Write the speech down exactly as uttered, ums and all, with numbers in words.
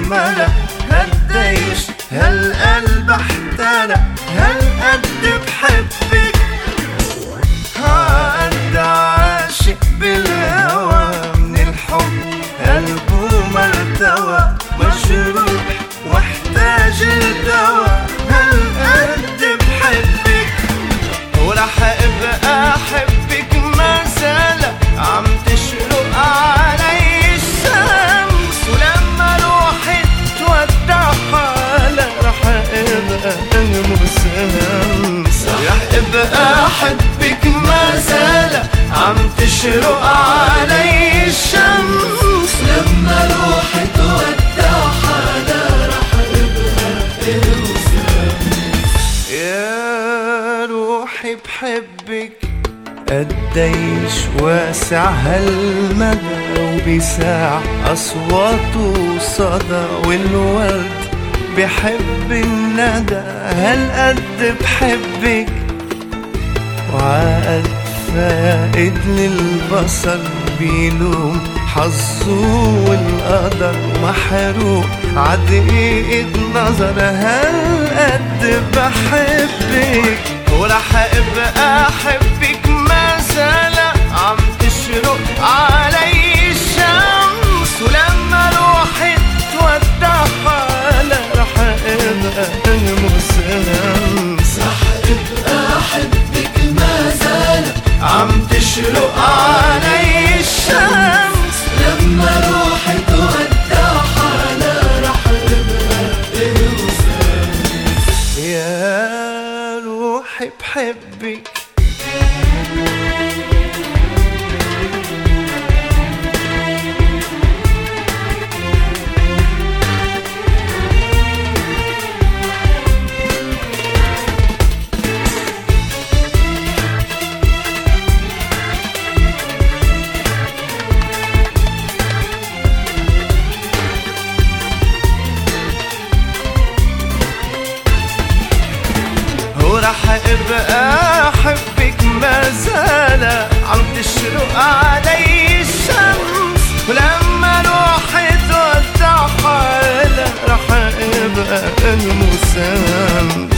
ملا قديش هالقلب احترق، هالقد بحبك هالقد عاشق بالهوى، من الحب قلبه مرتوى، مجروح واحتاج الدوا، هالقد بحبك ورح ابقى احبك ما زال عم تشرق علي الشمس، ولما روحي تودع حالها رح ابقى المسامس، رح ابقى احبك ما زال عم تشرق علي الشمس، لما روحي تودع حالها رح ابقى المسامس. يا روحي بحبك قديش واسع هالمدى، وبساع أصواته صدى، والورد بحب الندى، هالقد بحبك وعقد فائد للبصر، بيلوم حظه والقدر، محروق عدقيقة نظر، هالقد بحبك ورح ابقى احبك ما زال عم تشرق علي الشمس، ولما روحي تودع حالها رح ابقى المسامس، رح ابقى احبك ما زال عم تشرق علي الشمس، لما روحي تودع حالها رح ابقى المسامس. يا روحي بحبك ورح ابقى احبك ما زال عم تشرق علي الشمس، ولما روحي تودع حالها رح ابقى المسامس.